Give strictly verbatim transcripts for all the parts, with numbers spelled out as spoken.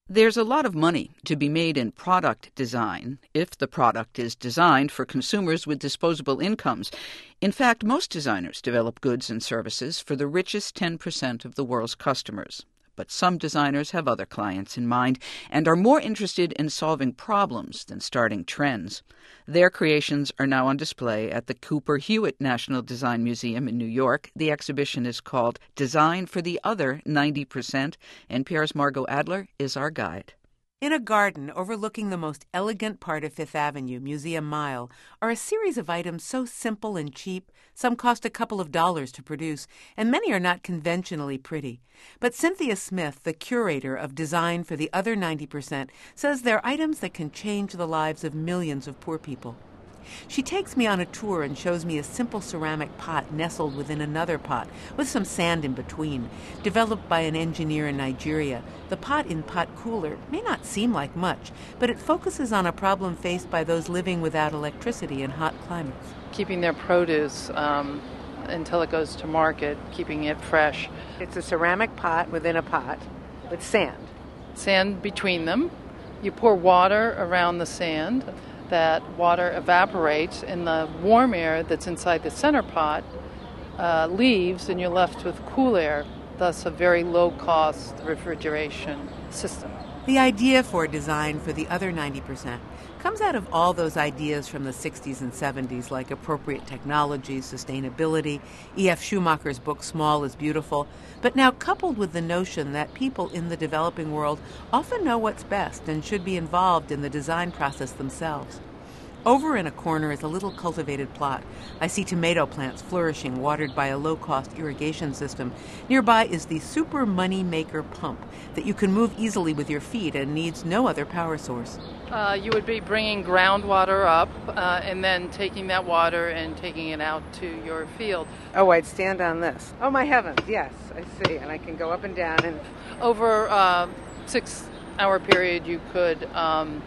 There's a lot of money to be made in product design if the product is designed for consumers with disposable incomes. In fact, most designers develop goods and services for the richest ten percent of the world's customers. But some designers have other clients in mind and are more interested in solving problems than starting trends. Their creations are now on display at the Cooper Hewitt National Design Museum in New York. The exhibition is called Design for the Other ninety percent. N P R's Margot Adler is our guide. In a garden overlooking the most elegant part of Fifth Avenue, Museum Mile, are a series of items so simple and cheap, some cost a couple of dollars to produce, and many are not conventionally pretty. But Cynthia Smith, the curator of Design for the Other ninety percent, says they're items that can change the lives of millions of poor people. She takes me on a tour and shows me a simple ceramic pot nestled within another pot, with some sand in between. Developed by an engineer in Nigeria, the pot-in-pot cooler may not seem like much, but it focuses on a problem faced by those living without electricity in hot climates. Keeping their produce um, until it goes to market, keeping it fresh. It's a ceramic pot within a pot with sand. Sand between them. You pour water around the sand. That water evaporates, and the warm air that's inside the center pot uh, leaves, and you're left with cool air, thus a very low-cost refrigeration system. The idea for Design for the Other ninety percent comes out of all those ideas from the sixties and seventies, like appropriate technology, sustainability, E F Schumacher's book Small is Beautiful, but now coupled with the notion that people in the developing world often know what's best and should be involved in the design process themselves. Over in a corner is a little cultivated plot. I see tomato plants flourishing, watered by a low-cost irrigation system. Nearby is the Super Money Maker pump that you can move easily with your feet and needs no other power source. Uh, you would be bringing groundwater up uh, and then taking that water and taking it out to your field. Oh, I'd stand on this. Oh, my heavens, yes, I see. And I can go up and down. And over a six-hour period, you could um,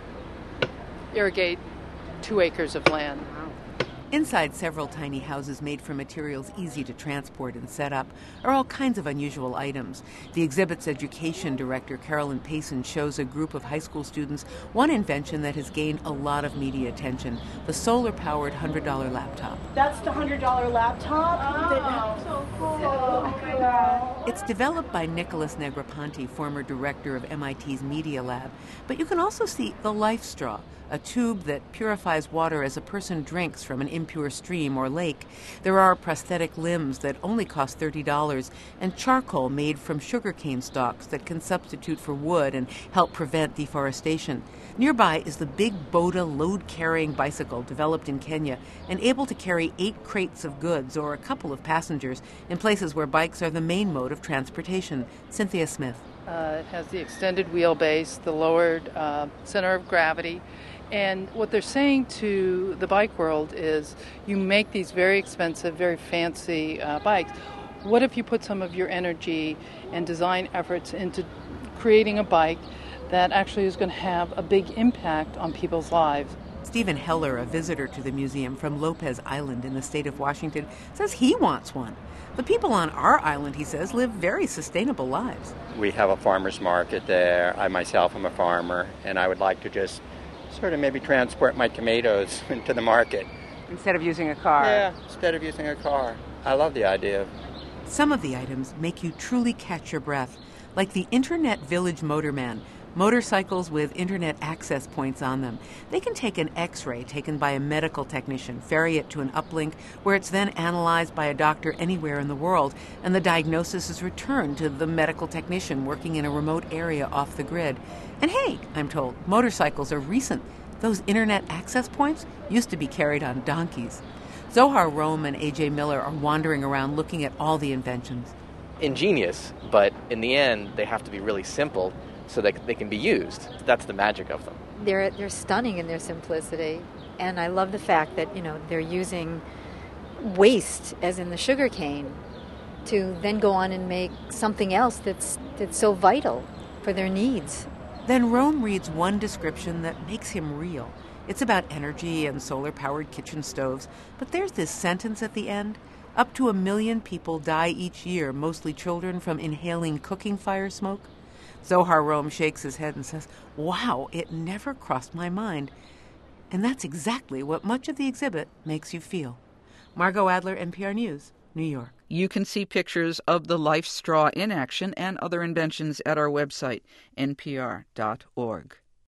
irrigate two acres of land. Inside several tiny houses made from materials easy to transport and set up are all kinds of unusual items. The exhibit's education director, Carolyn Payson, shows a group of high school students one invention that has gained a lot of media attention, the solar-powered one hundred dollar laptop. That's the one hundred dollar laptop? Oh, that, so cool. Oh, my God. It's developed by Nicholas Negroponte, former director of M I T's Media Lab. But you can also see the Life Straw, a tube that purifies water as a person drinks from an impure stream or lake. There are prosthetic limbs that only cost thirty dollars, and charcoal made from sugarcane stalks that can substitute for wood and help prevent deforestation. Nearby is the Big Boda load-carrying bicycle developed in Kenya and able to carry eight crates of goods or a couple of passengers in places where bikes are the main mode of transportation. Cynthia Smith. Uh, it has the extended wheelbase, the lowered uh, center of gravity. And what they're saying to the bike world is you make these very expensive, very fancy uh, bikes. What if you put some of your energy and design efforts into creating a bike that actually is going to have a big impact on people's lives? Stephen Heller, a visitor to the museum from Lopez Island in the state of Washington, says he wants one. The people on our island, he says, live very sustainable lives. We have a farmer's market there. I myself am a farmer, and I would like to just sort of maybe transport my tomatoes to the market. Instead of using a car. Yeah, instead of using a car. I love the idea. Some of the items make you truly catch your breath, like the Internet Village Motorman, motorcycles with internet access points on them. They can take an X-ray taken by a medical technician, ferry it to an uplink, where it's then analyzed by a doctor anywhere in the world, and the diagnosis is returned to the medical technician working in a remote area off the grid. And hey, I'm told, motorcycles are recent. Those internet access points used to be carried on donkeys. Zohar Rome and A J Miller are wandering around looking at all the inventions. Ingenious, but in the end, they have to be really simple so that they can be used. That's the magic of them. They're they're stunning in their simplicity, and I love the fact that, you know, they're using waste, as in the sugar cane, to then go on and make something else that's that's so vital for their needs. Then Rome reads one description that makes him real. It's about energy and solar-powered kitchen stoves, but there's this sentence at the end. Up to a million people die each year, mostly children, from inhaling cooking fire smoke. Zohar Rome shakes his head and says, "Wow, it never crossed my mind." And that's exactly what much of the exhibit makes you feel. Margot Adler, N P R News, New York. You can see pictures of the Life Straw in action and other inventions at our website, n p r dot org.